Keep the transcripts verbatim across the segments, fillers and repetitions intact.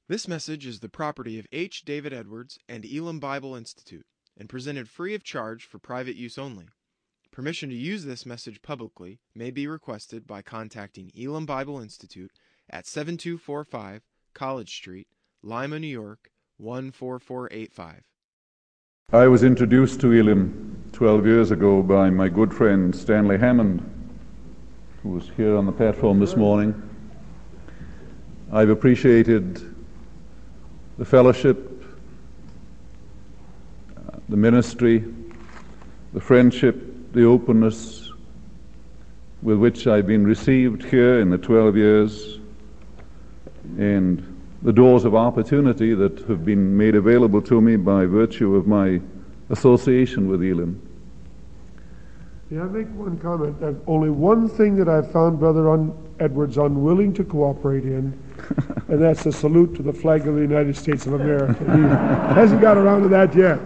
This message is the property of H. David Edwards and Elam Bible Institute and presented free of charge for private use only. Permission to use this message publicly may be requested by contacting Elam Bible Institute at seven two four five College Street, Lima, New York, one four four eight five. I was introduced to Elam twelve years ago by my good friend Stanley Hammond, who was here on the platform this morning. I've appreciated the fellowship, uh, the ministry, the friendship, the openness with which I've been received here in the twelve years, and the doors of opportunity that have been made available to me by virtue of my association with Elam. May I make one comment? There's only one thing that I've found Brother Un- Edwards unwilling to cooperate in, and that's a salute to the flag of the United States of America. He hasn't got around to that yet.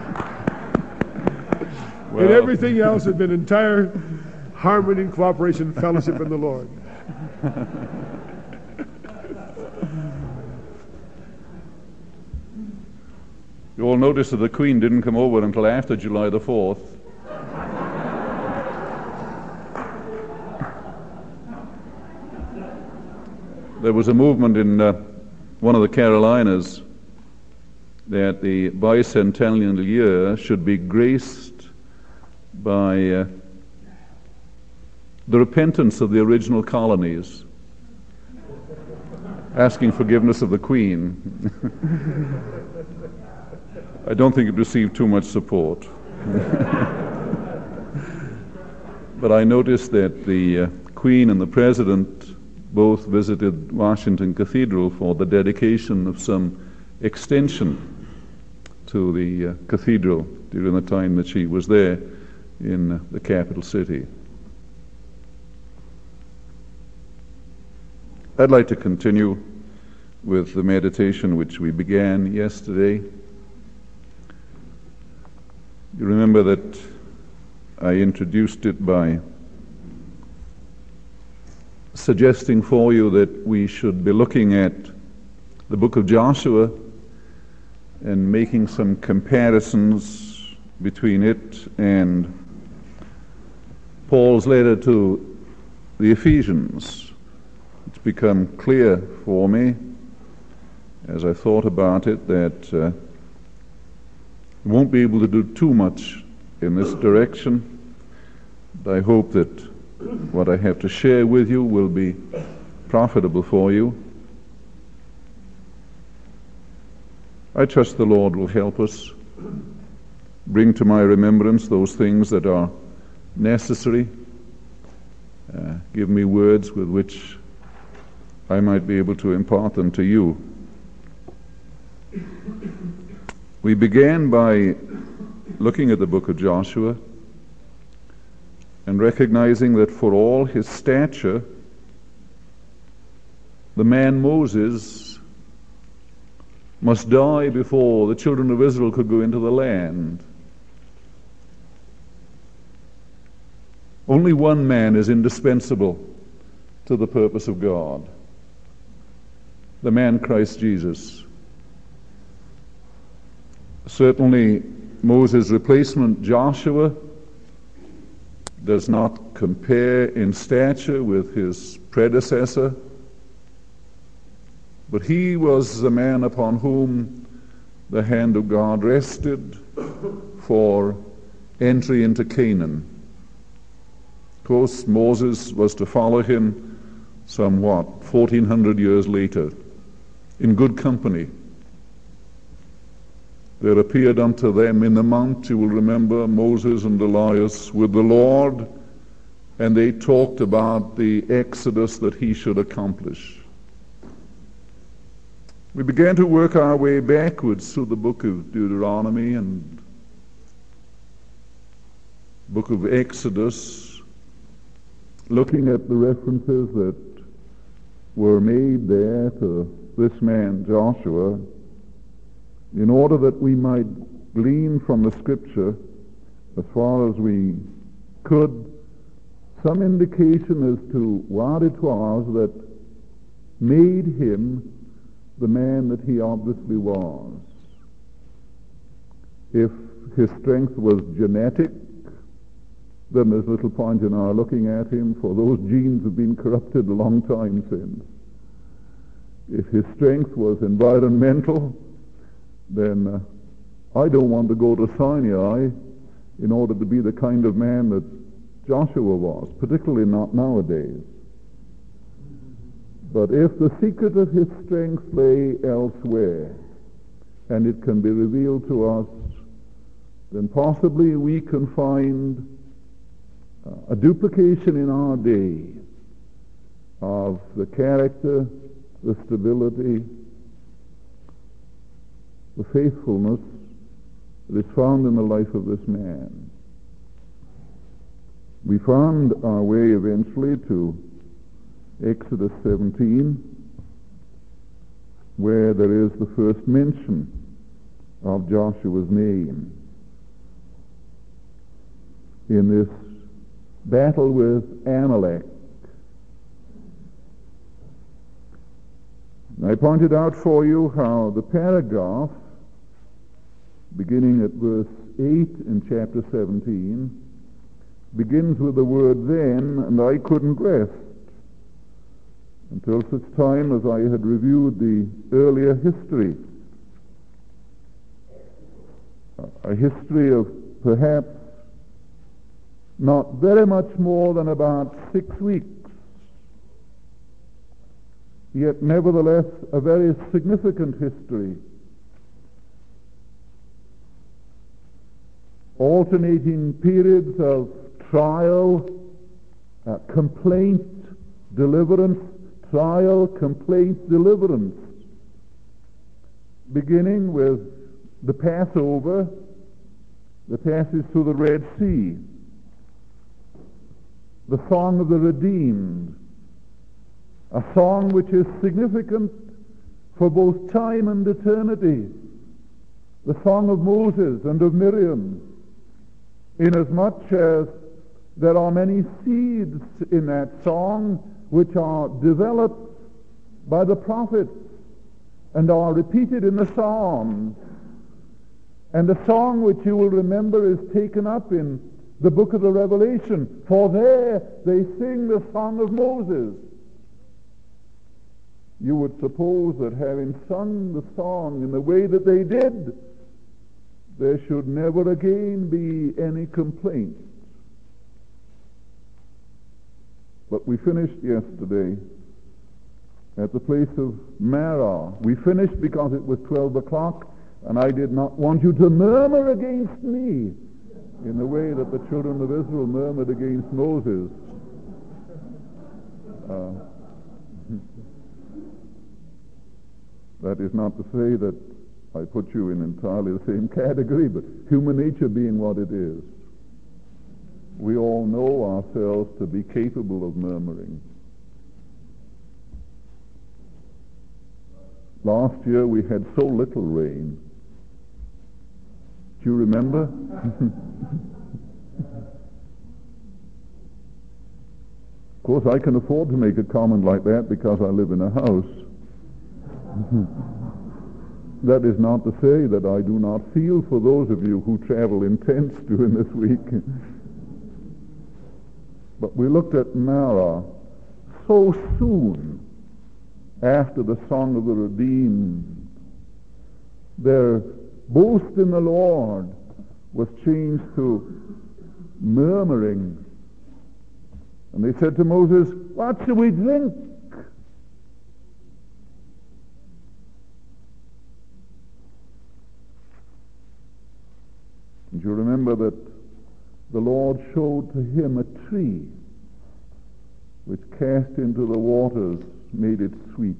Well, and everything else has been entire harmony and cooperation, fellowship in the Lord. You all noticed that the Queen didn't come over until after July the fourth. There was a movement in uh, one of the Carolinas that the bicentennial year should be graced by uh, the repentance of the original colonies, asking forgiveness of the Queen. I don't think it received too much support. But I noticed that the uh, Queen and the President both visited Washington Cathedral for the dedication of some extension to the uh, cathedral during the time that she was there in uh, the capital city. I'd like to continue with the meditation which we began yesterday. You remember that I introduced it by suggesting for you that we should be looking at the book of Joshua and making some comparisons between it and Paul's letter to the Ephesians. It's become clear for me as I thought about it that uh, I won't be able to do too much in this direction, but I hope that what I have to share with you will be profitable for you. I trust the Lord will help us bring to my remembrance those things that are necessary. Uh, give me words with which I might be able to impart them to you. We began by looking at the book of Joshua and recognizing that for all his stature, the man Moses must die before the children of Israel could go into the land. Only one man is indispensable to the purpose of God, the man Christ Jesus. Certainly, Moses' replacement, Joshua, does not compare in stature with his predecessor, but he was the man upon whom the hand of God rested for entry into Canaan. Of course, Moses was to follow him somewhat fourteen hundred years later, in good company. There appeared unto them in the mount, you will remember, Moses and Elias with the Lord, and they talked about the exodus that he should accomplish. We began to work our way backwards through the book of Deuteronomy and book of Exodus, looking at the references that were made there to this man Joshua, in order that we might glean from the Scripture, as far as we could, some indication as to what it was that made him the man that he obviously was. If his strength was genetic, then there's little point in our looking at him, for those genes have been corrupted a long time since. If his strength was environmental, then uh, I don't want to go to Sinai in order to be the kind of man that Joshua was, particularly not nowadays. But if the secret of his strength lay elsewhere, and it can be revealed to us, then possibly we can find uh, a duplication in our day of the character, the stability, the faithfulness that is found in the life of this man. We found our way eventually to Exodus seventeen, where there is the first mention of Joshua's name in this battle with Amalek. I pointed out for you how the paragraph beginning at verse eight in chapter seventeen begins with the word then, and I couldn't rest until such time as I had reviewed the earlier history. A history of perhaps not very much more than about six weeks, yet nevertheless a very significant history, alternating periods of trial, uh, complaint, deliverance, trial, complaint, deliverance, beginning with the Passover, the passage through the Red Sea, the Song of the Redeemed, a song which is significant for both time and eternity, the Song of Moses and of Miriam, inasmuch as there are many seeds in that song which are developed by the prophets and are repeated in the Psalms. And the song which you will remember is taken up in the book of the Revelation, for there they sing the song of Moses. You would suppose that having sung the song in the way that they did, there should never again be any complaints. But we finished yesterday at the place of Marah. We finished because it was twelve o'clock, and I did not want you to murmur against me in the way that the children of Israel murmured against Moses. Uh, that is not to say that I put you in entirely the same category, but human nature being what it is, we all know ourselves to be capable of murmuring. Last year we had so little rain. Do you remember? Of course, I can afford to make a comment like that because I live in a house. That is not to say that I do not feel for those of you who travel in tents during this week. But we looked at Marah so soon after the Song of the Redeemed. Their boast in the Lord was changed to murmuring. And they said to Moses, "What shall we drink?" And you remember that the Lord showed to him a tree which cast into the waters made it sweet.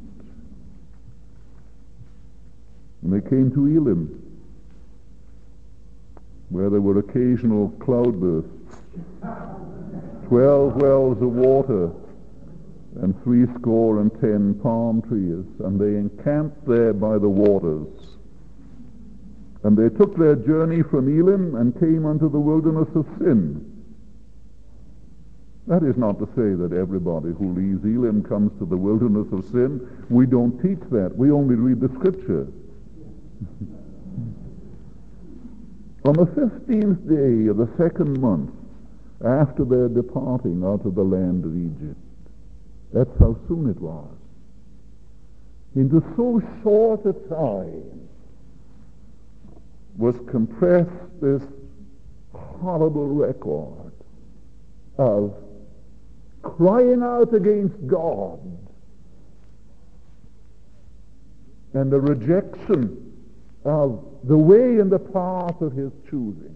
And they came to Elim, where there were occasional cloudbursts, twelve wells of water, and three score and ten palm trees, and they encamped there by the waters. And they took their journey from Elim and came unto the wilderness of Sin. That is not to say that everybody who leaves Elim comes to the wilderness of sin. We don't teach that. We only read the Scripture. On the fifteenth day of the second month, after their departing out of the land of Egypt, that's how soon it was. Into so short a time was compressed this horrible record of crying out against God and the rejection of the way and the path of his choosing.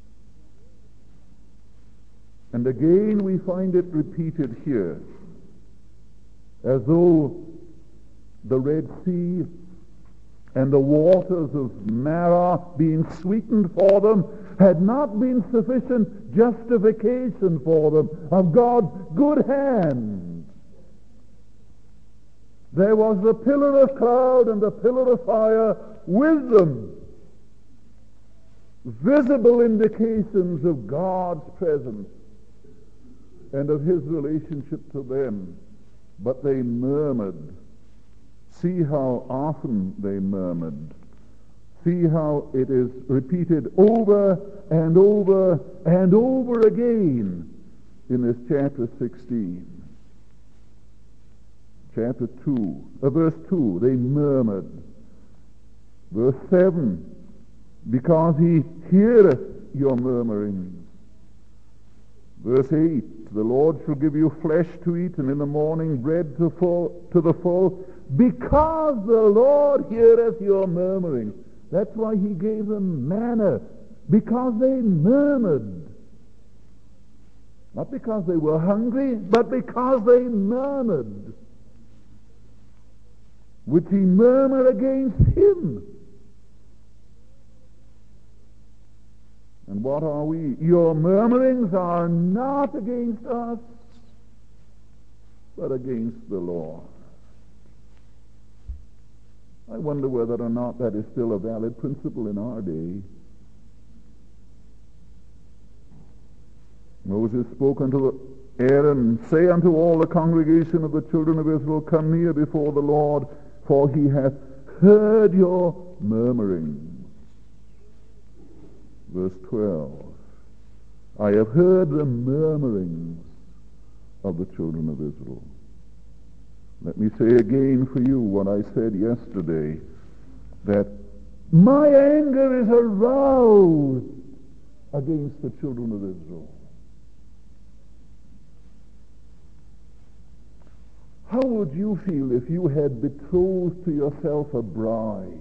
And again we find it repeated here, as though the Red Sea and the waters of Marah being sweetened for them had not been sufficient justification for them of God's good hand. There was the pillar of cloud and the pillar of fire with them, visible indications of God's presence and of his relationship to them. But they murmured. See how often they murmured. See how it is repeated over and over and over again in this chapter sixteen. Chapter two, uh, verse two, they murmured. Verse seven, because he heareth your murmurings. Verse eight, the Lord shall give you flesh to eat, and in the morning bread to, full, to the full, because the Lord heareth your murmuring. That's why he gave them manna, because they murmured. Not because they were hungry, but because they murmured. Would he murmur against him? And what are we? Your murmurings are not against us, but against the Lord. I wonder whether or not that is still a valid principle in our day. Moses spoke unto Aaron, say unto all the congregation of the children of Israel, come near before the Lord, for he hath heard your murmurings. Verse twelve, I have heard the murmurings of the children of Israel. Let me say again for you what I said yesterday, that my anger is aroused against the children of Israel. How would you feel if you had betrothed to yourself a bride?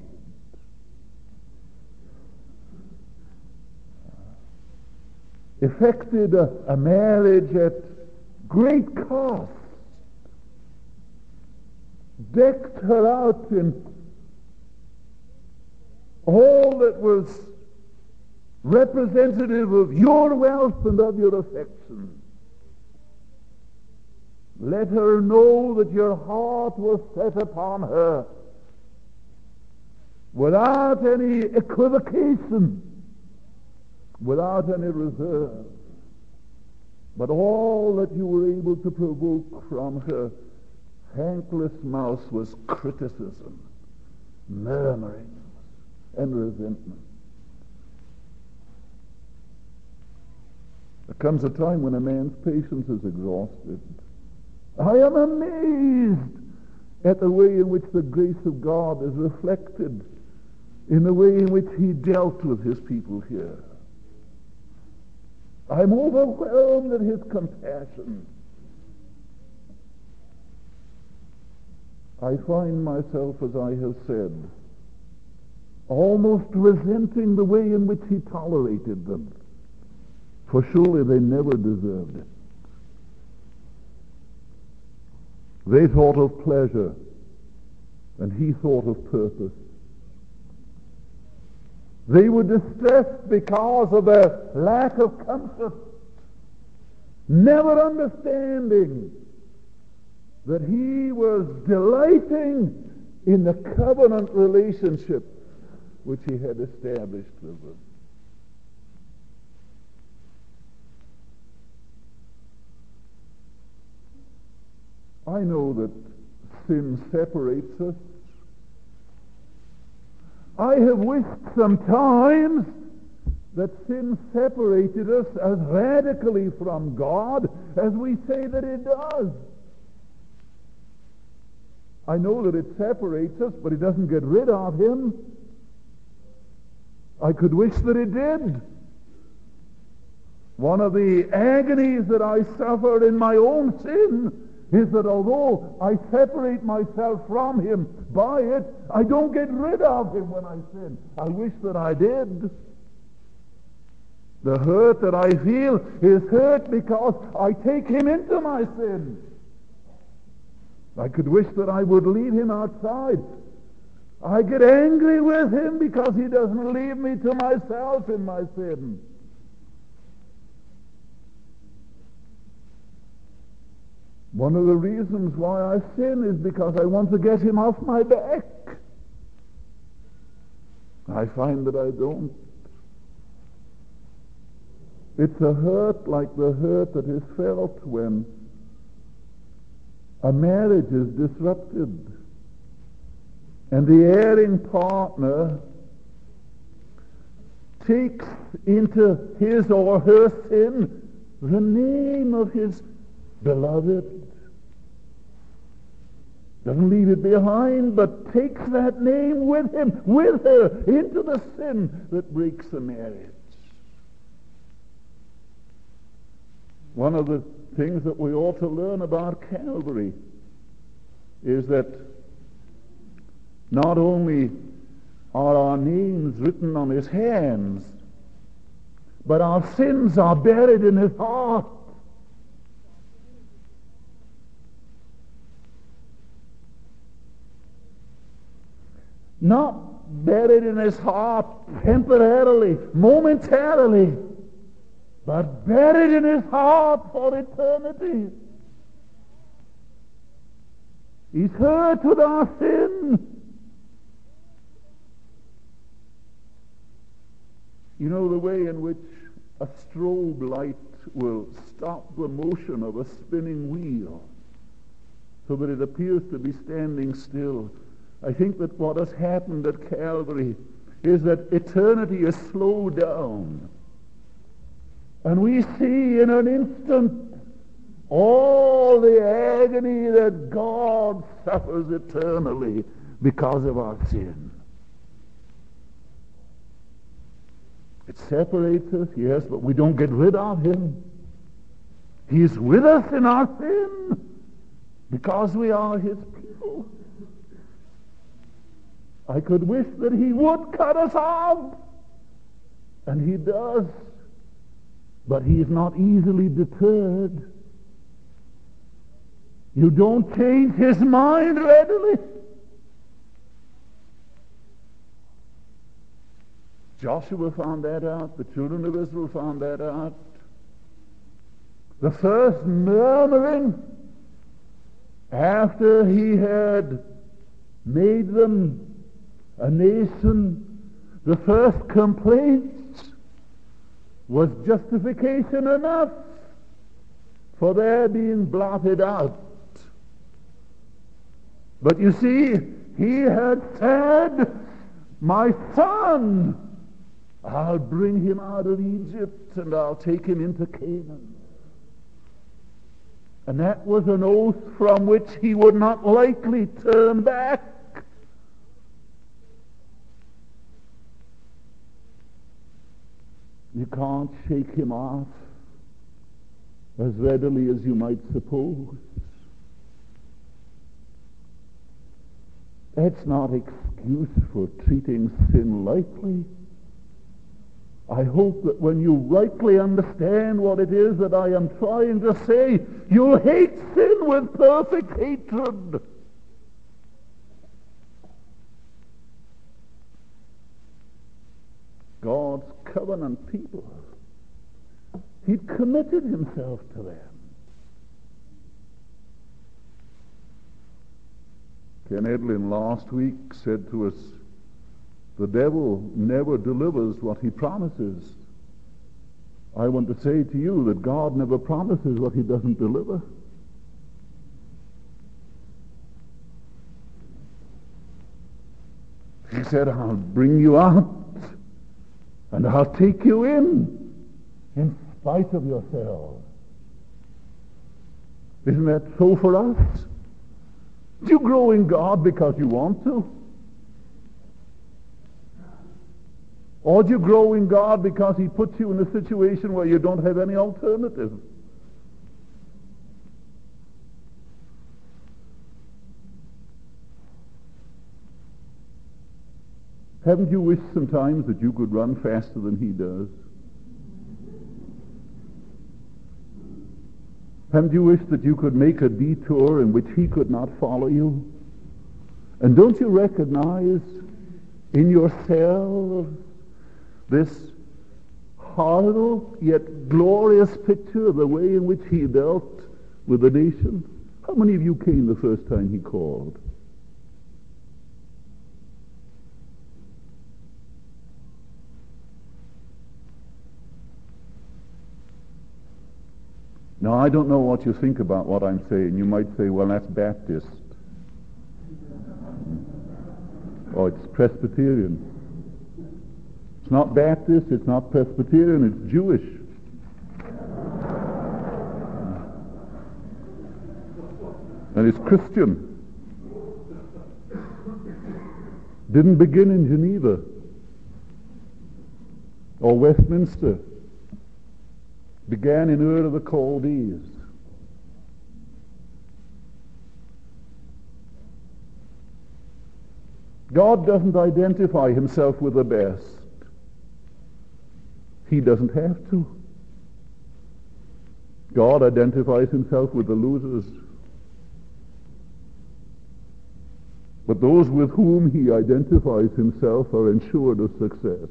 Effected a, a marriage at great cost, decked her out in all that was representative of your wealth and of your affection. Let her know that your heart was set upon her without any equivocation, without any reserve. But all that you were able to provoke from her hankless mouth was criticism, murmuring, and resentment. There comes a time when a man's patience is exhausted. I am amazed at the way in which the grace of God is reflected in the way in which he dealt with his people here. I'm overwhelmed at his compassion. I find myself, as I have said, almost resenting the way in which he tolerated them, for surely they never deserved it. They thought of pleasure, and he thought of purpose. They were distressed because of their lack of comfort, never understanding that he was delighting in the covenant relationship which he had established with them. I know that sin separates us. I have wished sometimes that sin separated us as radically from God as we say that it does. I know that it separates us, but it doesn't get rid of him. I could wish that it did. One of the agonies that I suffer in my own sin is that although I separate myself from him by it, I don't get rid of him when I sin. I wish that I did. The hurt that I feel is hurt because I take him into my sin. I could wish that I would leave him outside. I get angry with him because he doesn't leave me to myself in my sin. One of the reasons why I sin is because I want to get him off my back. I find that I don't. It's a hurt like the hurt that is felt when a marriage is disrupted and the erring partner takes into his or her sin the name of his beloved. Doesn't leave it behind, but takes that name with him, with her, into the sin that breaks the marriage. One of the things that we ought to learn about Calvary is that not only are our names written on his hands, but our sins are buried in his heart. Not buried in his heart temporarily, momentarily, but buried in his heart for eternity. He's hurt with our sin. You know the way in which a strobe light will stop the motion of a spinning wheel so that it appears to be standing still. I think that what has happened at Calvary is that eternity is slowed down. And we see in an instant all the agony that God suffers eternally because of our sin. It separates us, yes, but we don't get rid of him. He's with us in our sin because we are his people. I could wish that he would cut us off, and he does, but he is not easily deterred. You don't change his mind readily. Joshua found that out. The children of Israel found that out. The first murmuring after he had made them a nation, the first complaints was justification enough for their being blotted out. But you see, he had said, my son, I'll bring him out of Egypt and I'll take him into Canaan. And that was an oath from which he would not likely turn back. You can't shake him off as readily as you might suppose. That's not excuse for treating sin lightly. I hope that when you rightly understand what it is that I am trying to say, you'll hate sin with perfect hatred. God's covenant people, he'd committed himself to them. Ken Edlin last week said to us, the devil never delivers what he promises. I want to say to you that God never promises what he doesn't deliver. He said, I'll bring you out and I'll take you in, in spite of yourself. Isn't that so for us? Do you grow in God because you want to? Or do you grow in God because he puts you in a situation where you don't have any alternative? Haven't you wished sometimes that you could run faster than he does? Haven't you wished that you could make a detour in which he could not follow you? And don't you recognize in yourself this horrible yet glorious picture of the way in which he dealt with the nation? How many of you came the first time he called? Now, I don't know what you think about what I'm saying. You might say, well, that's Baptist. Or it's Presbyterian. It's not Baptist, it's not Presbyterian, it's Jewish. And it's Christian. Didn't begin in Geneva or Westminster. Began in Ur of the Chaldees. God doesn't identify himself with the best. He doesn't have to. God identifies himself with the losers. But those with whom he identifies himself are ensured of success.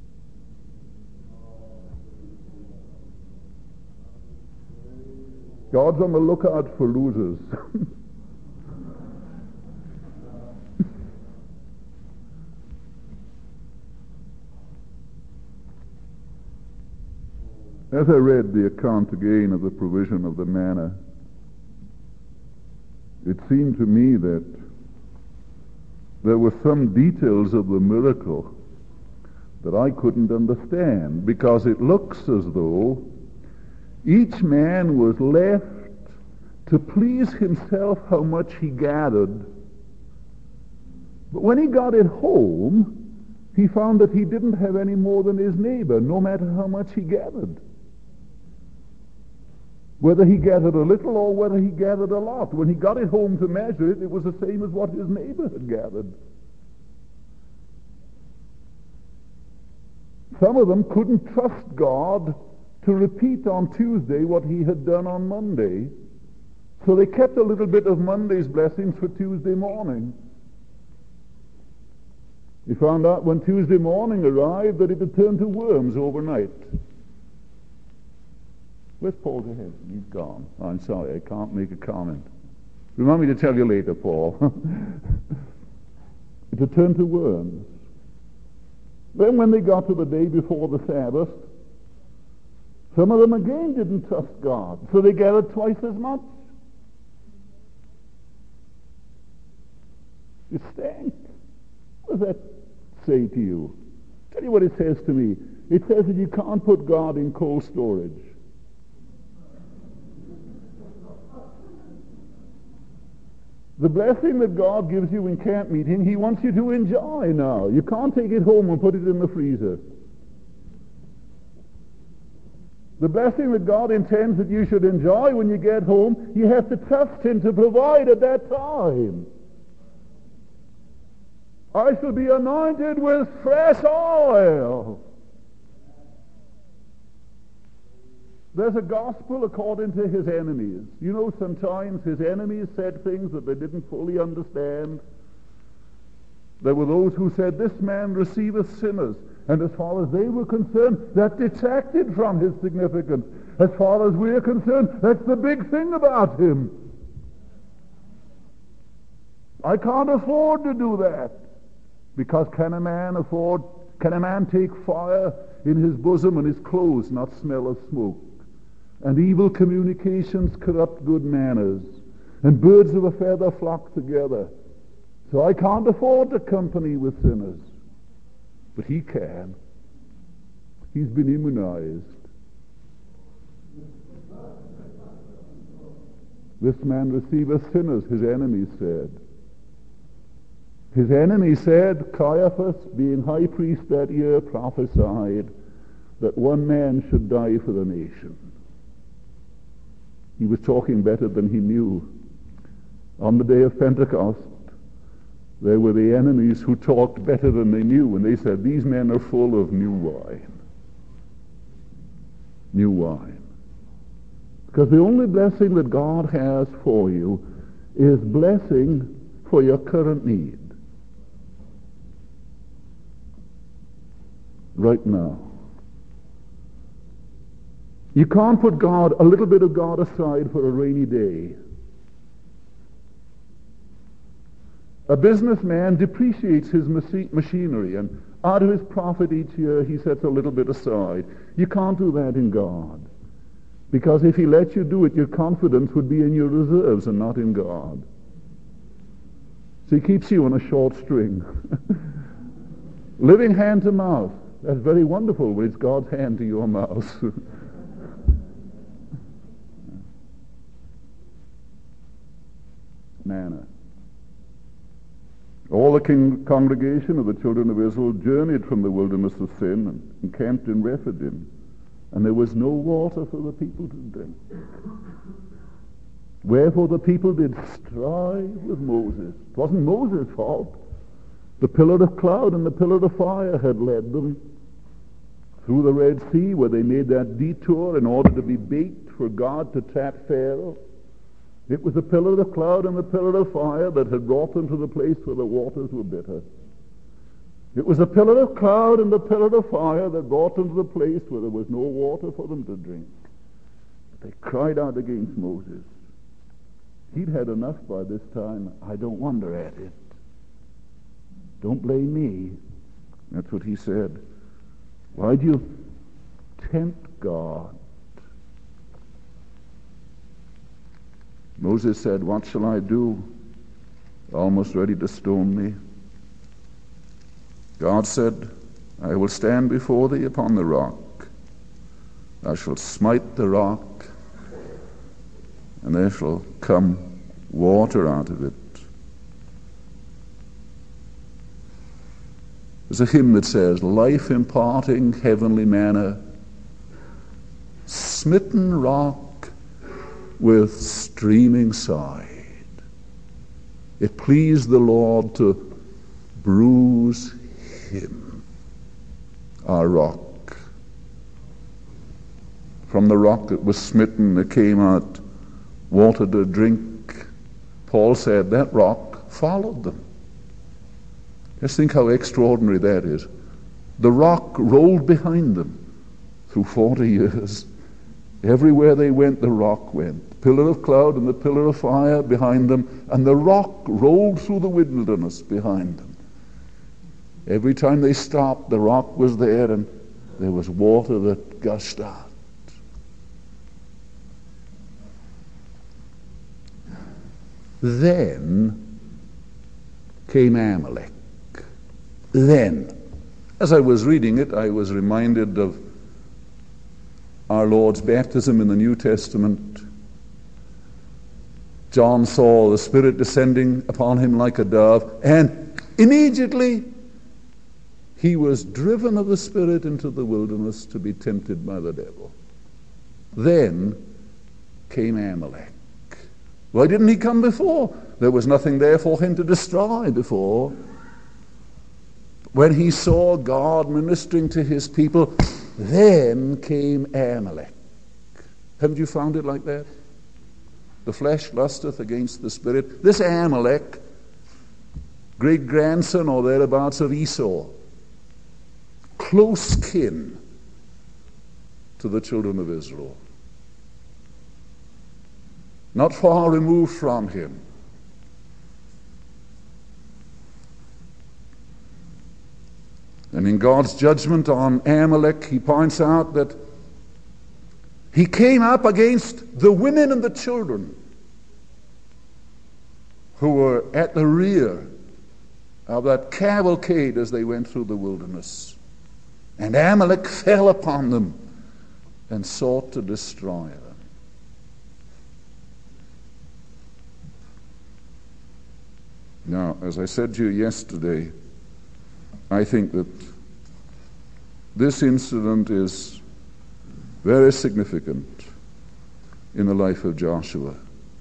God's on the lookout for losers. As I read the account again of the provision of the manna, it seemed to me that there were some details of the miracle that I couldn't understand, because it looks as though each man was left to please himself how much he gathered. But when he got it home, he found that he didn't have any more than his neighbor, no matter how much he gathered. Whether he gathered a little or whether he gathered a lot. When he got it home to measure it, it was the same as what his neighbor had gathered. Some of them couldn't trust God to repeat on Tuesday what he had done on Monday. So they kept a little bit of Monday's blessings for Tuesday morning. He found out when Tuesday morning arrived that it had turned to worms overnight. Where's Paul Gehazi? He's gone. Oh, I'm sorry, I can't make a comment. Remind me to tell you later, Paul. It had turned to worms. Then when they got to the day before the Sabbath, some of them again didn't trust God, so they gathered twice as much. It stank. What does that say to you? Tell you what it says to me. It says that you can't put God in cold storage. The blessing that God gives you in camp meeting, he wants you to enjoy now. You can't take it home and put it in the freezer. The blessing that God intends that you should enjoy when you get home, you have to trust him to provide at that time. I shall be anointed with fresh oil. There's a gospel according to his enemies. You know, sometimes his enemies said things that they didn't fully understand. There were those who said, this man receiveth sinners. And as far as they were concerned, that detracted from his significance. As far as we're concerned, that's the big thing about him. I can't afford to do that. Because can a man afford, can a man take fire in his bosom and his clothes not smell of smoke? And evil communications corrupt good manners. And birds of a feather flock together. So I can't afford to company with sinners. But he can. He's been immunized. This man receiveth sinners, his enemies said. His enemy said, Caiaphas, being high priest that year, prophesied that one man should die for the nation. He was talking better than he knew. On the day of Pentecost, there were the enemies who talked better than they knew, and they said, these men are full of new wine. New wine. Because the only blessing that God has for you is blessing for your current need. Right now. You can't put God, a little bit of God aside for a rainy day. A businessman depreciates his machinery, and out of his profit each year he sets a little bit aside. You can't do that in God. Because if he let you do it, your confidence would be in your reserves and not in God. So he keeps you on a short string. Living hand to mouth. That's very wonderful when it's God's hand to your mouth. Manna. All the king- congregation of the children of Israel journeyed from the wilderness of Sin and encamped in Rephidim, and there was no water for the people to drink. Wherefore the people did strive with Moses. It wasn't Moses' fault. The pillar of cloud and the pillar of fire had led them through the Red Sea, where they made that detour in order to be bait for God to trap Pharaoh. It was the pillar of cloud and the pillar of fire that had brought them to the place where the waters were bitter. It was the pillar of cloud and the pillar of fire that brought them to the place where there was no water for them to drink. They cried out against Moses. He'd had enough by this time. I don't wonder at it. Don't blame me. That's what he said. Why'd you tempt God? Moses said, what shall I do? Almost ready to stone me. God said, I will stand before thee upon the rock. Thou shalt smite the rock, and there shall come water out of it. There's a hymn that says, life imparting heavenly manna, smitten rock with streaming side. It pleased the Lord to bruise him, our rock. From the rock that was smitten, there came out water to drink. Paul said that rock followed them. Just think how extraordinary that is. The rock rolled behind them through forty years. Everywhere they went, the rock went. The pillar of cloud and the pillar of fire behind them, and the rock rolled through the wilderness behind them. Every time they stopped, the rock was there, and there was water that gushed out. Then came Amalek. Then, as I was reading it, I was reminded of our Lord's baptism in the New Testament. John saw the Spirit descending upon him like a dove, and immediately he was driven of the Spirit into the wilderness to be tempted by the devil. Then came Amalek. Why didn't he come before? There was nothing there for him to destroy before. When he saw God ministering to his people, then came Amalek. Haven't you found it like that? The flesh lusteth against the Spirit. This Amalek, great-grandson or thereabouts of Esau, close kin to the children of Israel. Not far removed from him. And in God's judgment on Amalek, he points out that he came up against the women and the children who were at the rear of that cavalcade as they went through the wilderness. And Amalek fell upon them and sought to destroy them. Now, as I said to you yesterday, I think that this incident is very significant in the life of Joshua.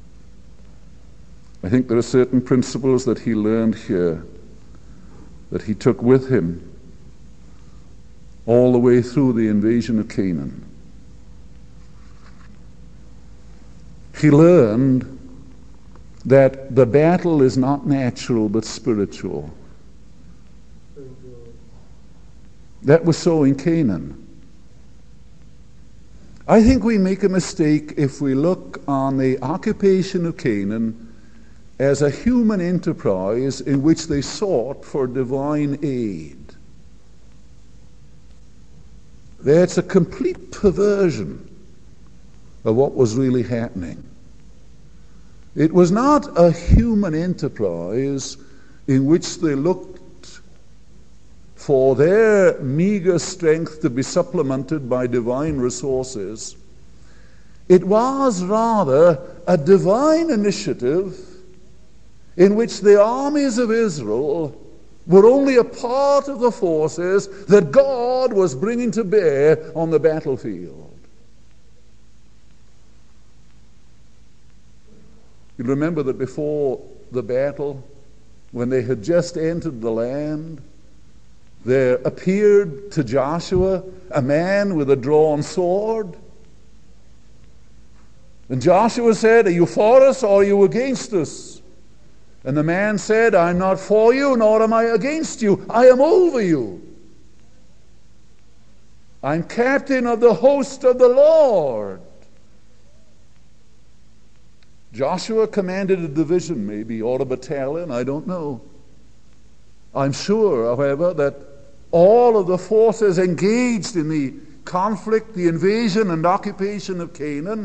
I think there are certain principles that he learned here that he took with him all the way through the invasion of Canaan. He learned that the battle is not natural but spiritual. That was so in Canaan. I think we make a mistake if we look on the occupation of Canaan as a human enterprise in which they sought for divine aid. That's a complete perversion of what was really happening. It was not a human enterprise in which they looked for their meager strength to be supplemented by divine resources. It was rather a divine initiative in which the armies of Israel were only a part of the forces that God was bringing to bear on the battlefield. You remember that before the battle, when they had just entered the land, there appeared to Joshua a man with a drawn sword. And Joshua said, "Are you for us or are you against us?" And the man said, "I'm not for you, nor am I against you. I am over you. I'm captain of the host of the Lord." Joshua commanded a division, maybe, or a battalion, I don't know. I'm sure, however, that all of the forces engaged in the conflict, the invasion and occupation of Canaan,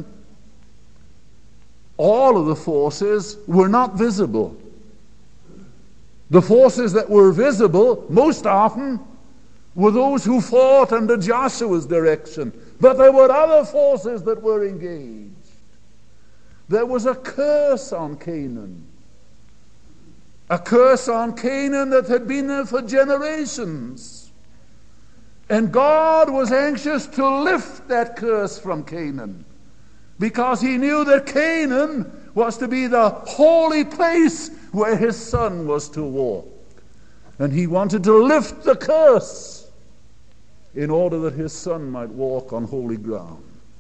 all of the forces were not visible. The forces that were visible, most often, were those who fought under Joshua's direction. But there were other forces that were engaged. There was a curse on Canaan. A curse on Canaan that had been there for generations. And God was anxious to lift that curse from Canaan, because he knew that Canaan was to be the holy place where his son was to walk. And he wanted to lift the curse in order that his son might walk on holy ground.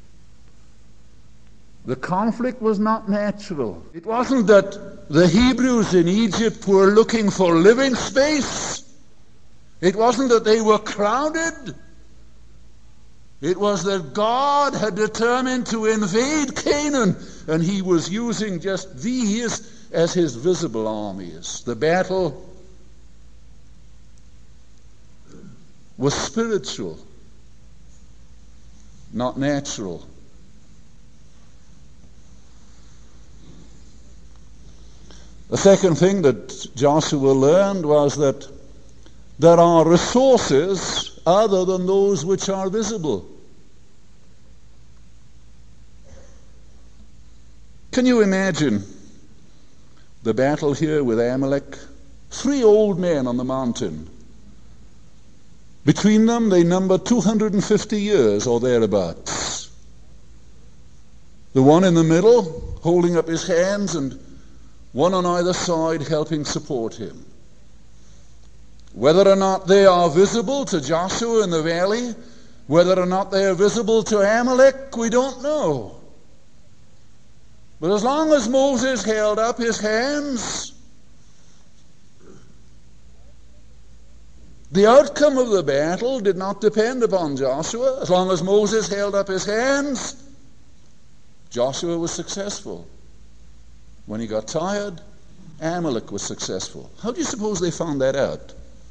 The conflict was not natural. It wasn't that the Hebrews in Egypt were looking for living space. It wasn't that they were crowded. It was that God had determined to invade Canaan, and he was using just these as his visible armies. The battle was spiritual, not natural. The second thing that Joshua learned was that there are resources other than those which are visible. Can you imagine the battle here with Amalek? Three old men on the mountain. Between them, they number two hundred fifty years or thereabouts. The one in the middle holding up his hands, and one on either side helping support him. Whether or not they are visible to Joshua in the valley, whether or not they are visible to Amalek, we don't know. But as long as Moses held up his hands, the outcome of the battle did not depend upon Joshua. As long as Moses held up his hands, Joshua was successful. When he got tired, Amalek was successful. How do you suppose they found that out?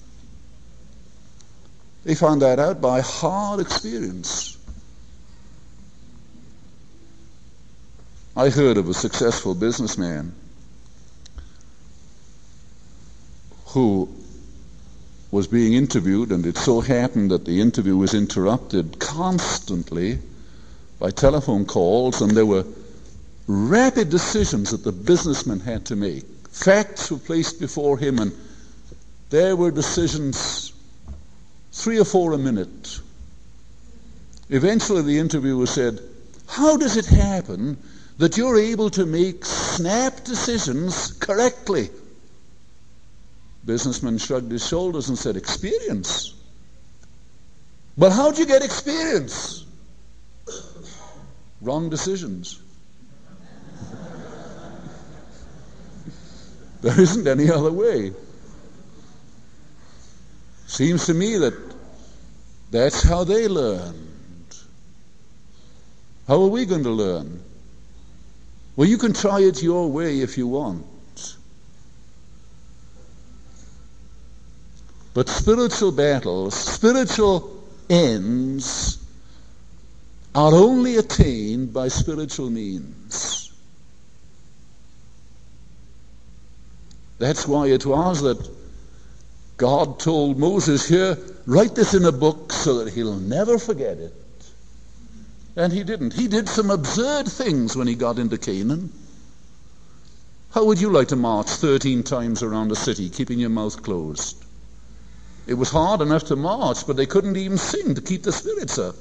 They found that out by hard experience. I heard of a successful businessman who was being interviewed, and it so happened that the interview was interrupted constantly by telephone calls, and there were rapid decisions that the businessman had to make. Facts were placed before him, and there were decisions, three or four a minute. Eventually the interviewer said, "How does it happen that you're able to make snap decisions correctly?" Businessman shrugged his shoulders and said, "Experience." "But how'd you get experience?" "Wrong decisions." There isn't any other way. Seems to me that that's how they learned. How are we going to learn? Well, you can try it your way if you want. But spiritual battles, spiritual ends, are only attained by spiritual means. That's why it was that God told Moses here, write this in a book so that he'll never forget it. And he didn't. He did some absurd things when he got into Canaan. How would you like to march thirteen times around a city, keeping your mouth closed? It was hard enough to march, but they couldn't even sing to keep the spirits up.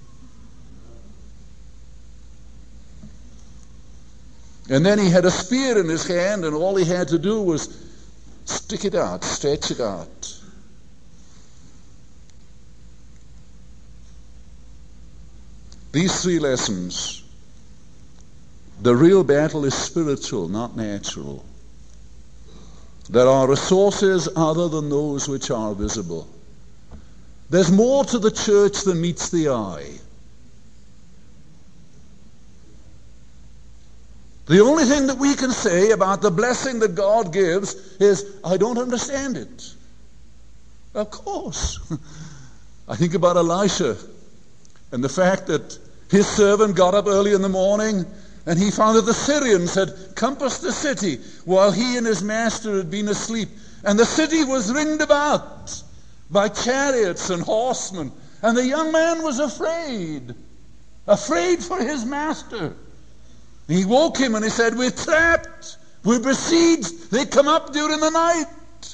And then he had a spear in his hand, and all he had to do was stick it out, stretch it out. These three lessons, the real battle is spiritual, not natural. There are resources other than those which are visible. There's more to the church than meets the eye. The only thing that we can say about the blessing that God gives is, I don't understand it. Of course. I think about Elisha and the fact that his servant got up early in the morning and he found that the Syrians had compassed the city while he and his master had been asleep. And the city was ringed about by chariots and horsemen. And the young man was afraid, afraid for his master. He woke him and he said, we're trapped, we're besieged, they come up during the night.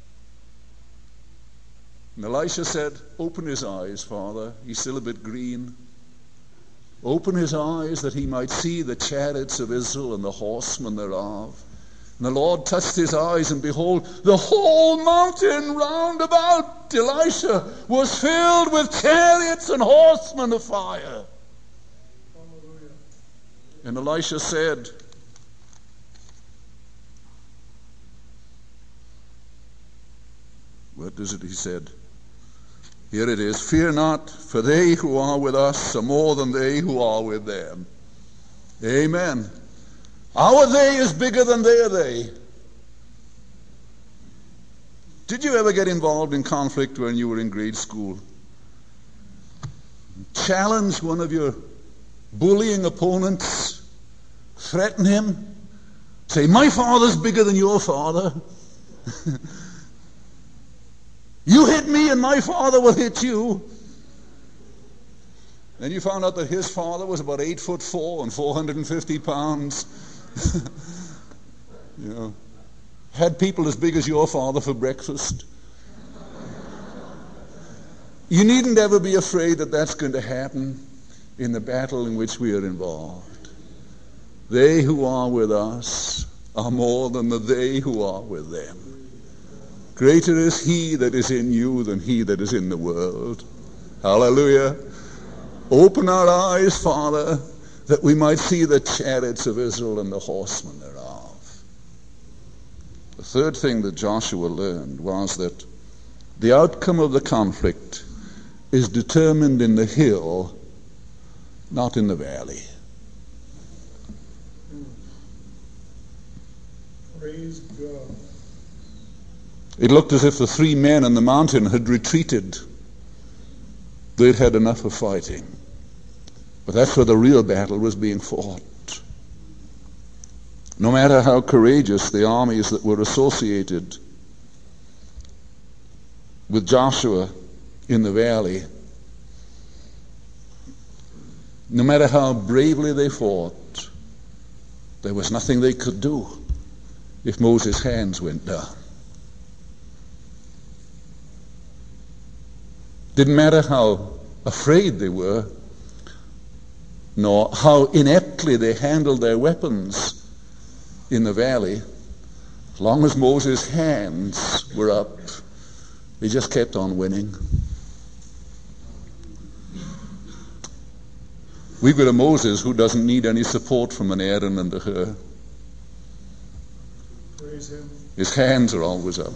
And Elisha said, open his eyes, Father. He's still a bit green. Open his eyes that he might see the chariots of Israel and the horsemen thereof. And the Lord touched his eyes, and behold, the whole mountain round about Elisha was filled with chariots and horsemen of fire. Hallelujah. And Elisha said, what is it he said? Here it is, fear not, for they who are with us are more than they who are with them. Amen. Our they is bigger than their they. Did you ever get involved in conflict when you were in grade school? Challenge one of your bullying opponents, threaten him, say, my father's bigger than your father. You hit me and my father will hit you. Then you found out that his father was about eight foot four and four hundred fifty pounds. You know, had people as big as your father for breakfast. You needn't ever be afraid that that's going to happen in the battle in which we are involved. They who are with us are more than the they who are with them. Greater is he that is in you than he that is in the world. Hallelujah. Open our eyes, Father, that we might see the chariots of Israel and the horsemen thereof. The third thing that Joshua learned was that the outcome of the conflict is determined in the hill, not in the valley. Praise God. It looked as if the three men on the mountain had retreated. They'd had enough of fighting. But that's where the real battle was being fought. No matter how courageous the armies that were associated with Joshua in the valley, no matter how bravely they fought, there was nothing they could do if Moses' hands went down. Didn't matter how afraid they were, nor how ineptly they handled their weapons in the valley. As long as Moses' hands were up, they just kept on winning. We've got a Moses who doesn't need any support from an Aaron and a Hur. Praise him. His hands are always up.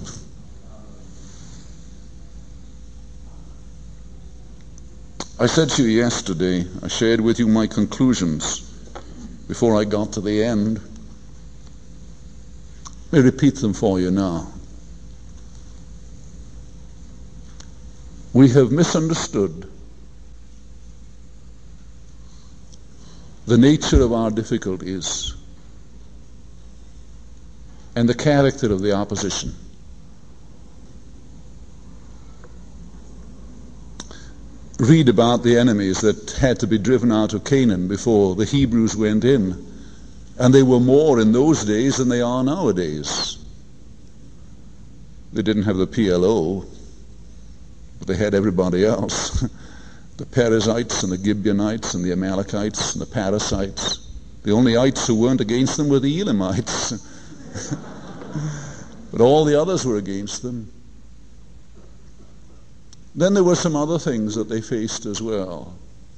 I said to you yesterday, I shared with you my conclusions before I got to the end. Let me repeat them for you now. We have misunderstood the nature of our difficulties and the character of the opposition. Read about the enemies that had to be driven out of Canaan before the Hebrews went in. And they were more in those days than they are nowadays. They didn't have the P L O, but they had everybody else. The Perizzites and the Gibeonites and the Amalekites and the Parasites. The only ites who weren't against them were the Elamites. But all the others were against them. Then there were some other things that they faced as well.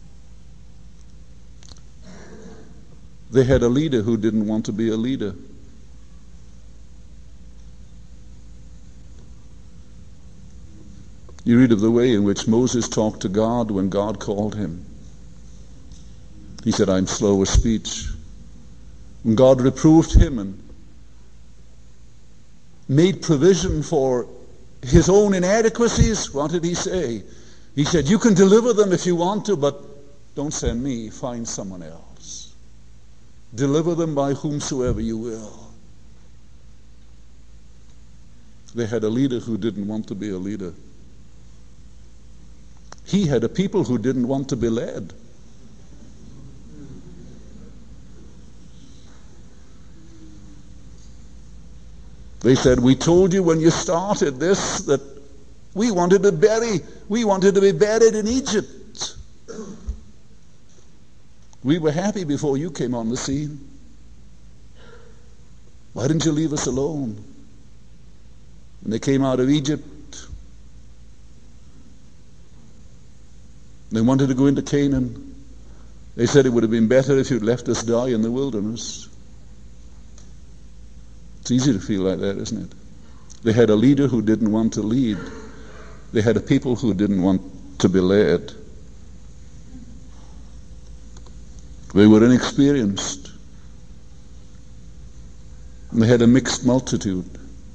They had a leader who didn't want to be a leader. You read of the way in which Moses talked to God when God called him. He said, I'm slow of speech. When God reproved him and made provision for his own inadequacies, what did he say? He said, you can deliver them if you want to, but don't send me, find someone else. Deliver them by whomsoever you will. They had a leader who didn't want to be a leader. He had a people who didn't want to be led. They said, we told you when you started this that we wanted to bury, we wanted to be buried in Egypt. We were happy before you came on the scene. Why didn't you leave us alone? When they came out of Egypt, they wanted to go into Canaan. They said it would have been better if you'd left us die in the wilderness. It's easy to feel like that, isn't it? They had a leader who didn't want to lead. They had a people who didn't want to be led. They were inexperienced. And they had a mixed multitude.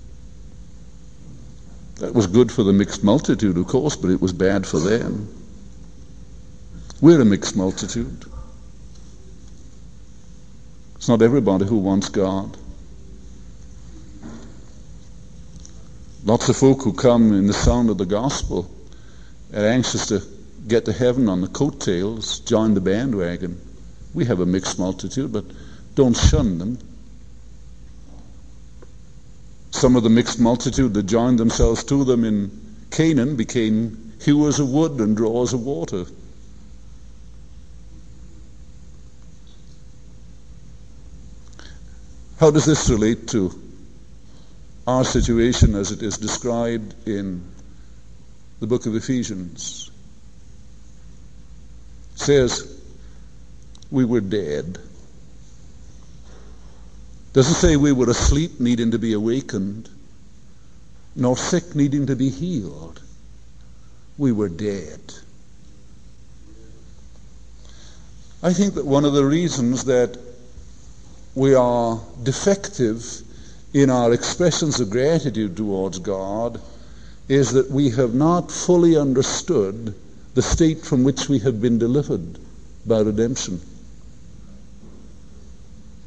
That was good for the mixed multitude, of course, but it was bad for them. We're a mixed multitude. It's not everybody who wants God. Lots of folk who come in the sound of the gospel are anxious to get to heaven on the coattails, join the bandwagon. We have a mixed multitude, but don't shun them. Some of the mixed multitude that joined themselves to them in Canaan became hewers of wood and drawers of water. How does this relate to our situation as it is described in the book of Ephesians? It says, we were dead. Doesn't say we were asleep needing to be awakened, nor sick needing to be healed. We were dead. I think that one of the reasons that we are defective in our expressions of gratitude towards God is that we have not fully understood the state from which we have been delivered by redemption.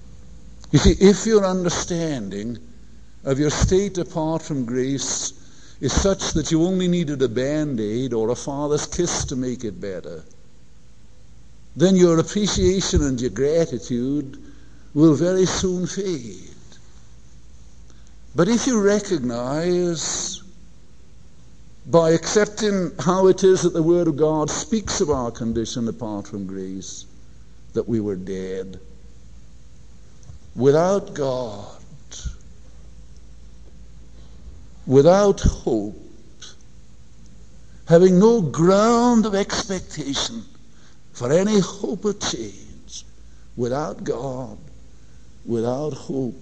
You see, if your understanding of your state apart from grace is such that you only needed a Band-Aid or a father's kiss to make it better, then your appreciation and your gratitude will very soon fade. But if you recognize, by accepting how it is that the Word of God speaks of our condition apart from grace, that we were dead, without God, without hope, having no ground of expectation for any hope of change, without God, without hope,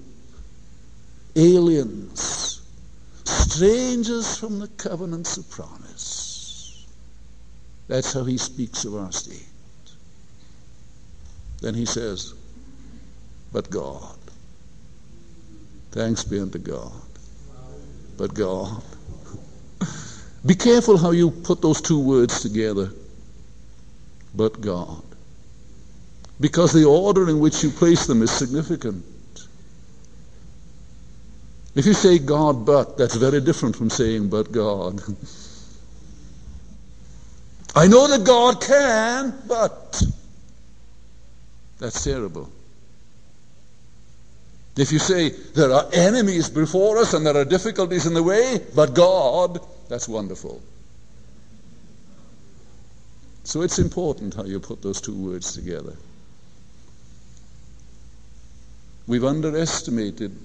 aliens, strangers from the covenants of promise. That's how he speaks of our state. Then he says, but God. Thanks be unto God. But God. Be careful how you put those two words together. But God. Because the order in which you place them is significant. If you say God but, that's very different from saying but God. I know that God can, but that's terrible. If you say there are enemies before us and there are difficulties in the way, but God, that's wonderful. So it's important how you put those two words together. We've underestimated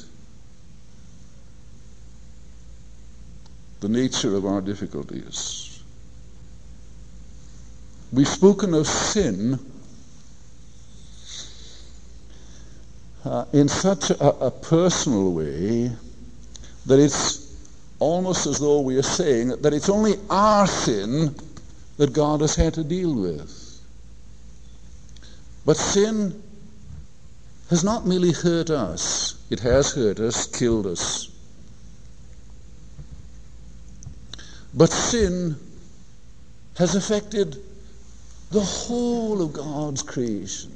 the nature of our difficulties. We've spoken of sin uh, in such a, a personal way that it's almost as though we are saying that it's only our sin that God has had to deal with. But sin has not merely hurt us. It has hurt us, killed us. But sin has affected the whole of God's creation.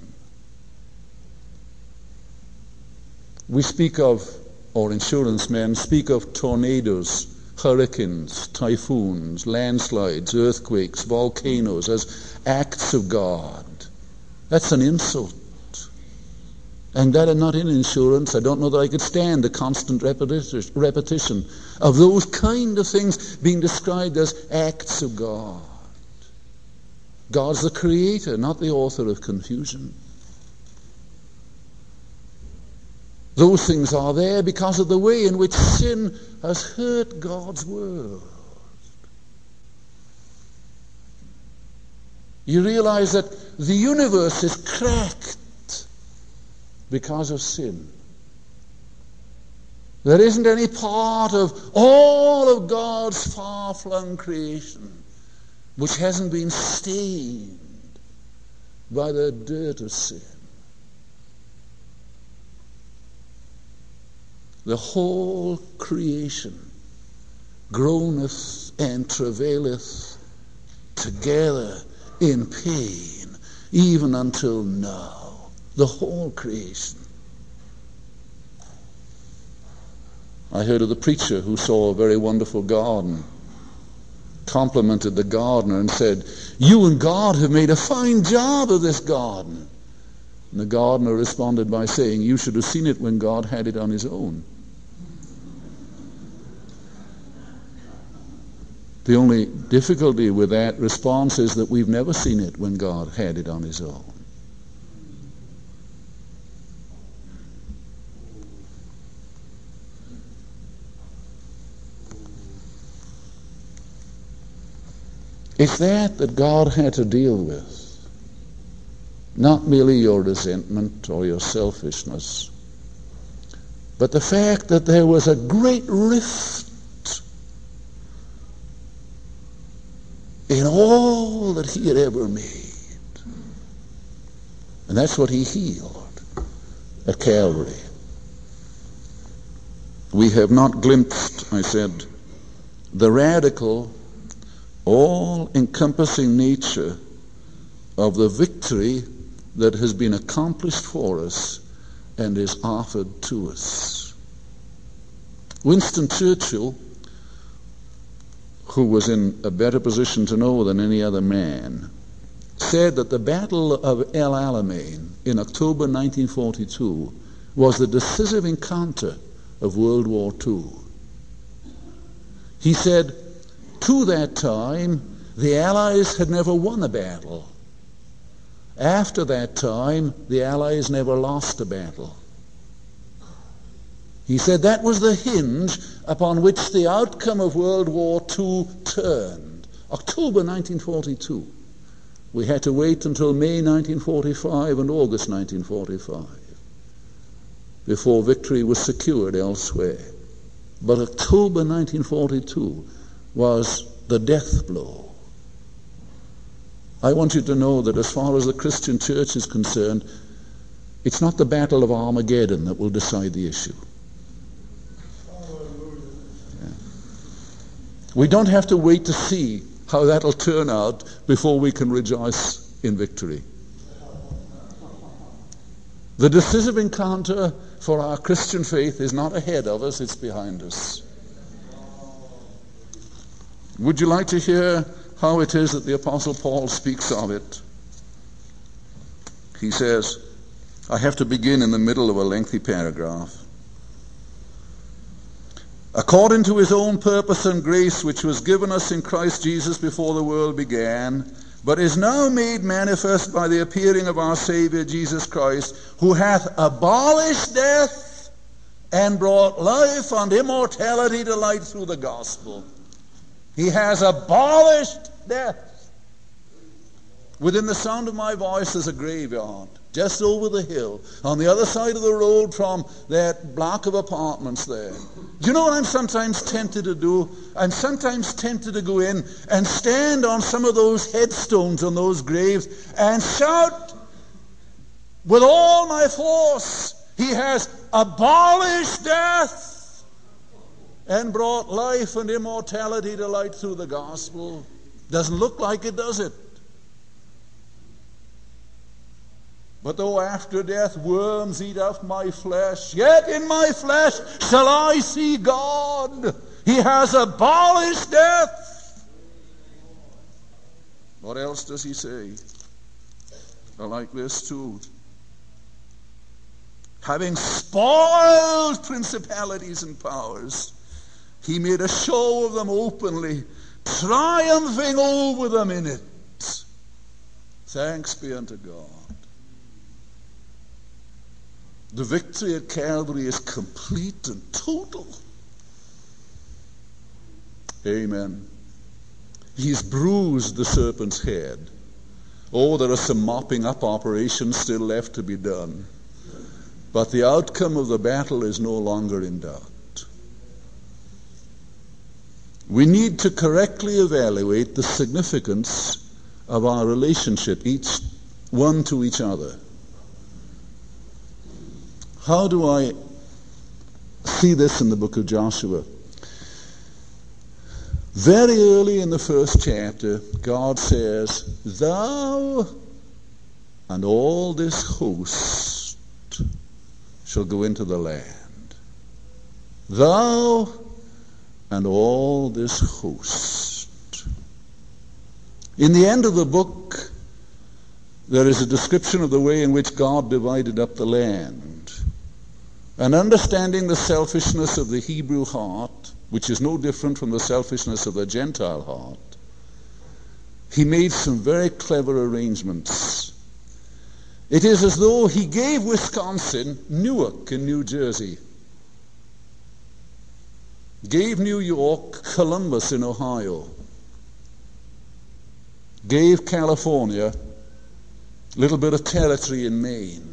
We speak of, or insurance men speak of tornadoes, hurricanes, typhoons, landslides, earthquakes, volcanoes as acts of God. That's an insult. And that I'm not in insurance, I don't know that I could stand the constant repeti- repetition of those kind of things being described as acts of God. God's the creator, not the author of confusion. Those things are there because of the way in which sin has hurt God's world. You realize that the universe is cracked because of sin. There isn't any part of all of God's far-flung creation which hasn't been stained by the dirt of sin. The whole creation groaneth and travaileth together in pain, even until now. The whole creation. I heard of the preacher who saw a very wonderful garden, complimented the gardener and said, "You and God have made a fine job of this garden." And the gardener responded by saying, "You should have seen it when God had it on his own." The only difficulty with that response is that we've never seen it when God had it on his own. It's that that God had to deal with. Not merely your resentment or your selfishness, but the fact that there was a great rift in all that he had ever made. And that's what he healed at Calvary. We have not glimpsed, I said, the radical, all-encompassing nature of the victory that has been accomplished for us and is offered to us. Winston Churchill who was in a better position to know than any other man, said that the Battle of El Alamein in October nineteen forty-two was the decisive encounter of World War Two. He said, to that time, the Allies had never won a battle. After that time, the Allies never lost a battle. He said that was the hinge upon which the outcome of World War Two turned. October nineteen forty-two. We had to wait until May nineteen forty-five and August nineteen forty-five before victory was secured elsewhere. But October nineteen forty-two was the death blow. I want you to know that as far as the Christian church is concerned, it's not the Battle of Armageddon that will decide the issue. Yeah. We don't have to wait to see how that'll turn out before we can rejoice in victory. The decisive encounter for our Christian faith is not ahead of us, it's behind us. Would you like to hear how it is that the Apostle Paul speaks of it? He says, I have to begin in the middle of a lengthy paragraph. According to his own purpose and grace, which was given us in Christ Jesus before the world began, but is now made manifest by the appearing of our Savior Jesus Christ, who hath abolished death and brought life and immortality to light through the gospel. He has abolished death. Within the sound of my voice is a graveyard, just over the hill, on the other side of the road from that block of apartments there. Do you know what I'm sometimes tempted to do? I'm sometimes tempted to go in and stand on some of those headstones on those graves and shout with all my force, He has abolished death and brought life and immortality to light through the gospel. Doesn't look like it, does it? But though after death worms eat up my flesh, yet in my flesh shall I see God. He has abolished death. What else does he say? I like this too. Having spoiled principalities and powers, he made a show of them openly, triumphing over them in it. Thanks be unto God. The victory at Calvary is complete and total. Amen. He's bruised the serpent's head. Oh, there are some mopping up operations still left to be done. But the outcome of the battle is no longer in doubt. We need to correctly evaluate the significance of our relationship, each one to each other. How do I see this in the book of Joshua? Very early in the first chapter, God says, Thou and all this host shall go into the land. Thou and all this host. In the end of the book, there is a description of the way in which God divided up the land. And understanding the selfishness of the Hebrew heart, which is no different from the selfishness of the Gentile heart, he made some very clever arrangements. It is as though he gave Wisconsin Newark in New Jersey, gave New York Columbus in Ohio, gave California a little bit of territory in Maine.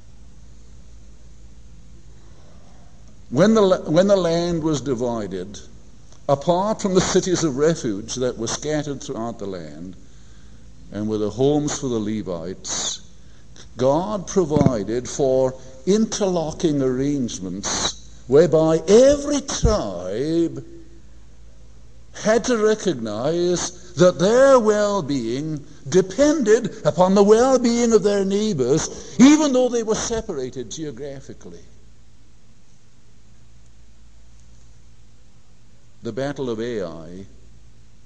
When the, when the land was divided, apart from the cities of refuge that were scattered throughout the land, and were the homes for the Levites, God provided for interlocking arrangements whereby every tribe had to recognize that their well-being depended upon the well-being of their neighbors, even though they were separated geographically. The Battle of Ai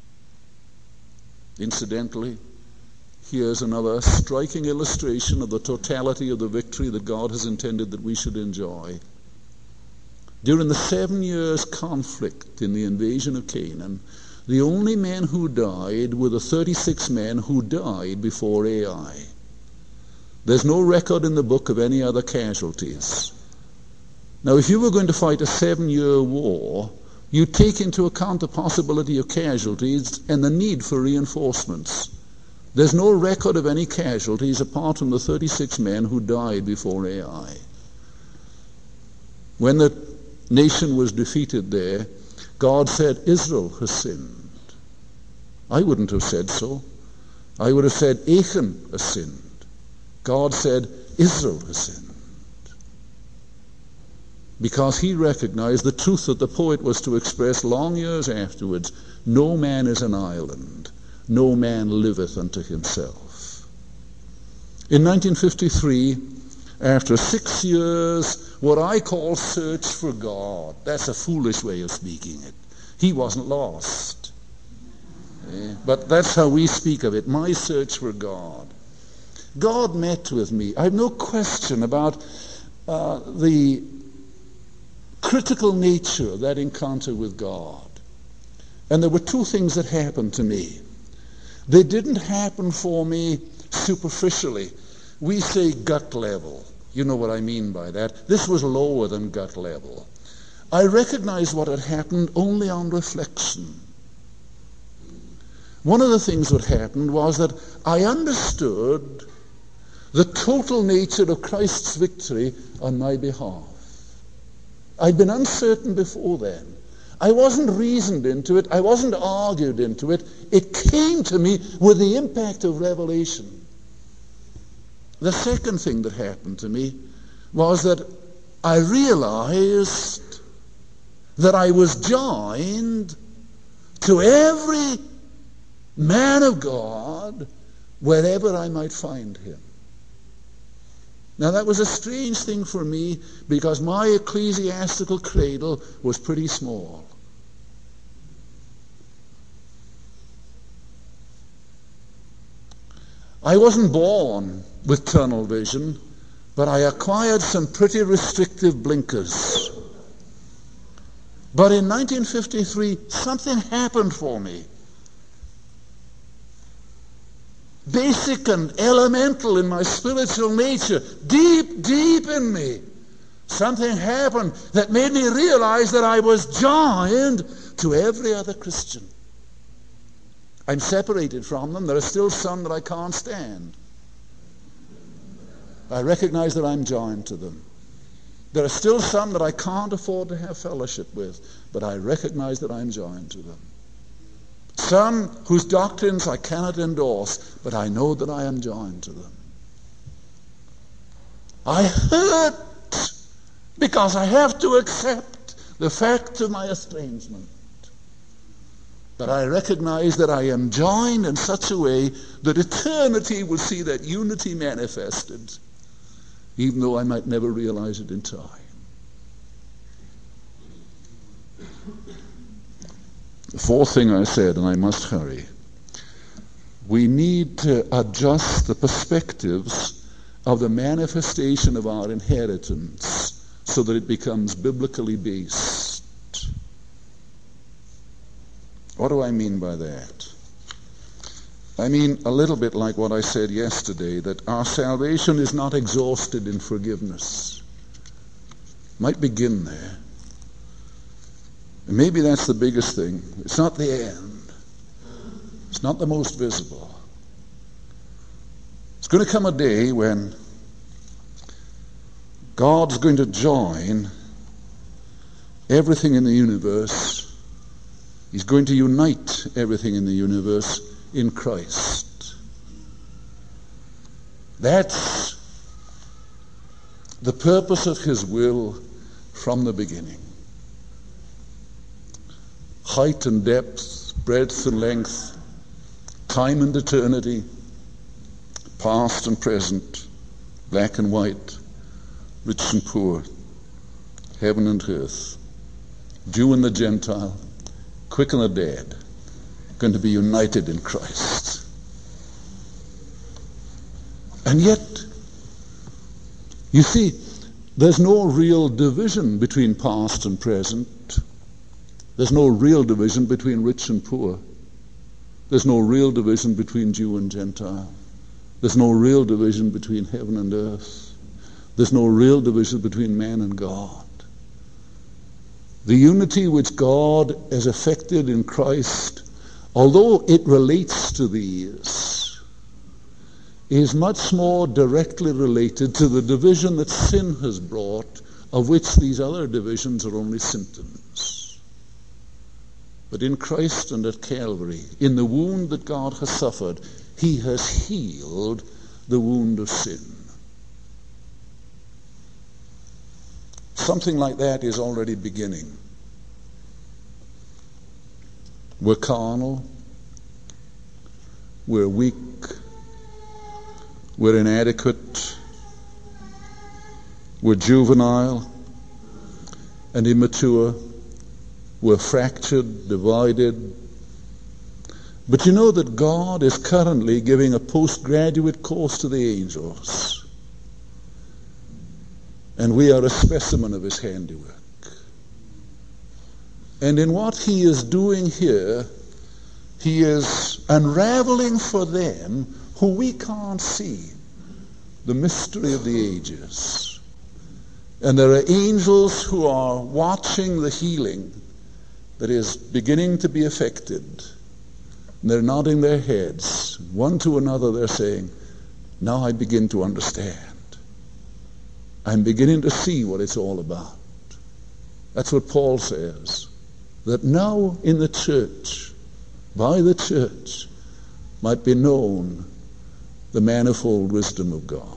Incidentally, here's another striking illustration of the totality of the victory that God has intended that we should enjoy. During the seven years conflict in the invasion of Canaan, the only men who died were the thirty-six men who died before Ai. There's no record in the book of any other casualties. Now, if you were going to fight a seven-year war, you take into account the possibility of casualties and the need for reinforcements. There's no record of any casualties apart from the thirty-six men who died before Ai. When the nation was defeated there, God said, Israel has sinned. I wouldn't have said so. I would have said, Achan has sinned. God said, Israel has sinned. Because he recognized the truth that the poet was to express long years afterwards, no man is an island, no man liveth unto himself. In nineteen fifty-three, after six years, what I call search for God, that's a foolish way of speaking it. He wasn't lost. Eh? But that's how we speak of it, my search for God. God met with me. I have no question about uh, the critical nature of that encounter with God. And there were two things that happened to me. They didn't happen for me superficially. We say gut level. You know what I mean by that. This was lower than gut level. I recognized what had happened only on reflection. One of the things that happened was that I understood the total nature of Christ's victory on my behalf. I'd been uncertain before then. I wasn't reasoned into it. I wasn't argued into it. It came to me with the impact of revelation. The second thing that happened to me was that I realized that I was joined to every man of God wherever I might find him. Now that was a strange thing for me because my ecclesiastical cradle was pretty small. I wasn't born with tunnel vision, but I acquired some pretty restrictive blinkers. But in nineteen fifty-three, something happened for me. Basic and elemental in my spiritual nature, deep, deep in me. Something happened that made me realize that I was joined to every other Christian. I'm separated from them. There are still some that I can't stand. I recognize that I'm joined to them. There are still some that I can't afford to have fellowship with, but I recognize that I'm joined to them. Some whose doctrines I cannot endorse, but I know that I am joined to them. I hurt because I have to accept the fact of my estrangement. But I recognize that I am joined in such a way that eternity will see that unity manifested, even though I might never realize it in time. The fourth thing I said, and I must hurry, we need to adjust the perspectives of the manifestation of our inheritance so that it becomes biblically based. What do I mean by that? I mean a little bit like what I said yesterday, that our salvation is not exhausted in forgiveness. Might begin there. And maybe that's the biggest thing. It's not the end. It's not the most visible. It's going to come a day when God's going to join everything in the universe. He's going to unite everything in the universe in Christ. That's the purpose of his will from the beginning. Height and depth, breadth and length, time and eternity, past and present, black and white, rich and poor, heaven and earth, Jew and the Gentile, quick and the dead. going to be united in Christ. And yet, you see, there's no real division between past and present. There's no real division between rich and poor. There's no real division between Jew and Gentile. There's no real division between heaven and earth. There's no real division between man and God. The unity which God has effected in Christ, although it relates to these, is much more directly related to the division that sin has brought, of which these other divisions are only symptoms. But in Christ and at Calvary, in the wound that God has suffered, he has healed the wound of sin. Something like that is already beginning. We're carnal, we're weak, we're inadequate, we're juvenile and immature, we're fractured, divided. But you know that God is currently giving a postgraduate course to the angels. And we are a specimen of his handiwork. And in what he is doing here, he is unraveling for them, who we can't see, the mystery of the ages. And there are angels who are watching the healing that is beginning to be effected. And they're nodding their heads. One to another they're saying, now I begin to understand. I'm beginning to see what it's all about. That's what Paul says. That now in the church, by the church, might be known the manifold wisdom of God.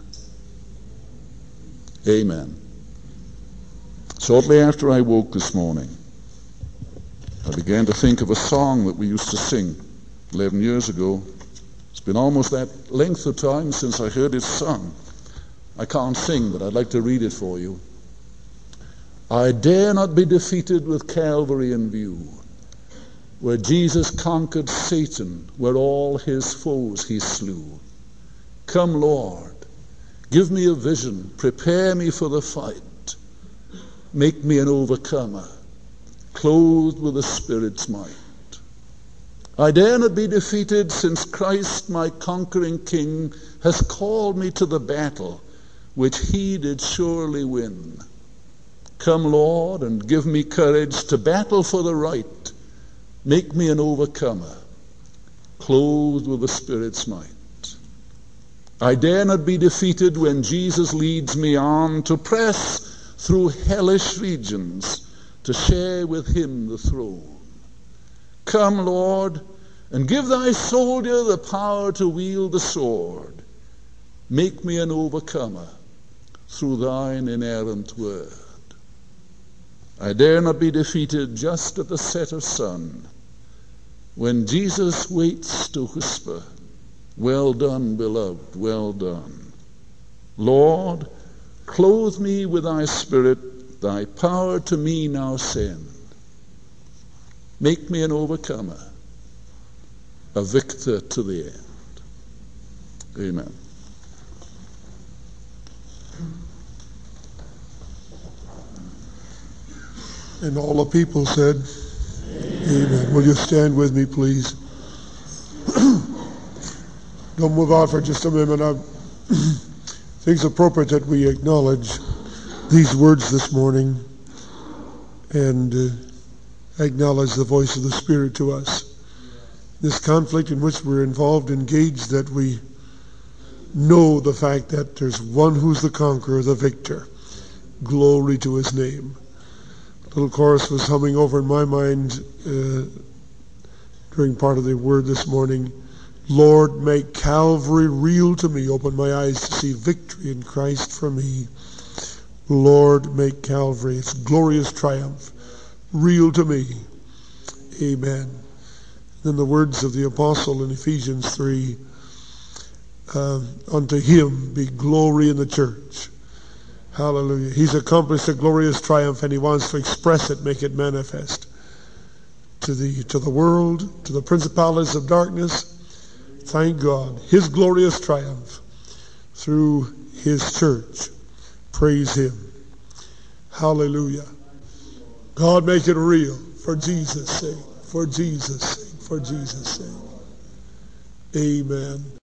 Amen. Shortly after I woke this morning, I began to think of a song that we used to sing eleven years ago. It's been almost that length of time since I heard it sung. I can't sing, but I'd like to read it for you. I dare not be defeated with Calvary in view, where Jesus conquered Satan, where all his foes he slew. Come, Lord, give me a vision, prepare me for the fight, make me an overcomer, clothed with the Spirit's might. I dare not be defeated, since Christ, my conquering King, has called me to the battle, which he did surely win. Come, Lord, and give me courage to battle for the right. Make me an overcomer, clothed with the Spirit's might. I dare not be defeated when Jesus leads me on to press through hellish regions to share with him the throne. Come, Lord, and give thy soldier the power to wield the sword. Make me an overcomer through thine inerrant word. I dare not be defeated just at the set of sun, when Jesus waits to whisper, well done, beloved, well done. Lord, clothe me with thy Spirit, thy power to me now send. Make me an overcomer, a victor to the end. Amen. And all the people said, Amen. Amen. Will you stand with me, please? Don't move out for just a minute. I think it's appropriate that we acknowledge these words this morning and uh, acknowledge the voice of the Spirit to us. This conflict in which we're involved, engaged, that we know the fact that there's one who's the conqueror, the victor. Glory to his name. The little chorus was humming over in my mind uh, during part of the word this morning. Lord, make Calvary real to me. Open my eyes to see victory in Christ for me. Lord, make Calvary, its glorious triumph, real to me. Amen. Then the words of the apostle in Ephesians three, uh, unto him be glory in the church. Hallelujah. He's accomplished a glorious triumph and he wants to express it, make it manifest. to the to the world, to the principalities of darkness. Thank God. His glorious triumph through his church. Praise him. Hallelujah. God, make it real for Jesus' sake, for Jesus' sake, for Jesus' sake. Amen.